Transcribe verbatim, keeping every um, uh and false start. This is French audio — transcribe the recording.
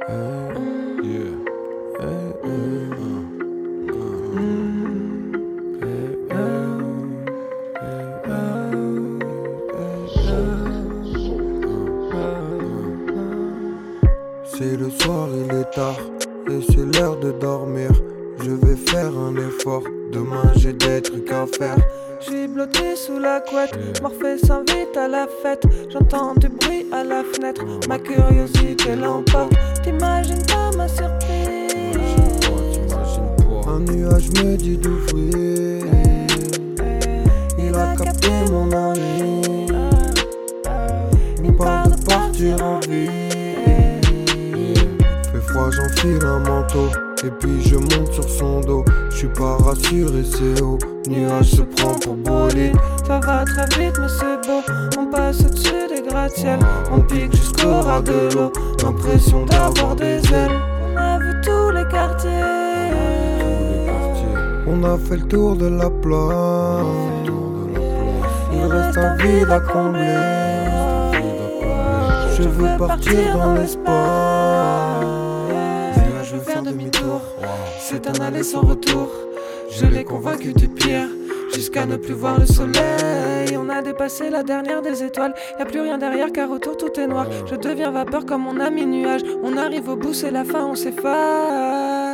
C'est le soir, il est tard et c'est l'heure de dormir. Je vais faire un effort, demain j'ai des trucs à faire. J'suis blotti sous la couette, Morphée s'invite à la fête. J'entends du bruit à la fenêtre, ma curiosité l'emporte. T'imagines pas ma surprise. Un nuage me dit d'ouvrir. Il a capté mon envie. Il parle de partir en vie. Fait froid, j'enfile un manteau et puis je monte sur son dos. J'suis pas rassuré, c'est haut. Nuage se prend pour bolide. Ça va très vite mais c'est beau. On passe au-dessus des gratte-ciels. On pique jusqu'au ras de l'eau. L'impression d'avoir des ailes. On a vu tous les quartiers. On a fait le tour de la place. Il reste un vide à combler. Je veux partir dans l'espace. Là je veux faire demi-tour. C'est un aller sans retour. Je l'ai convaincu du pire, jusqu'à ne plus voir le soleil. On a dépassé la dernière des étoiles. Y'a plus rien derrière car autour tout est noir. Je deviens vapeur comme mon ami nuage. On arrive au bout, c'est la fin, on s'efface.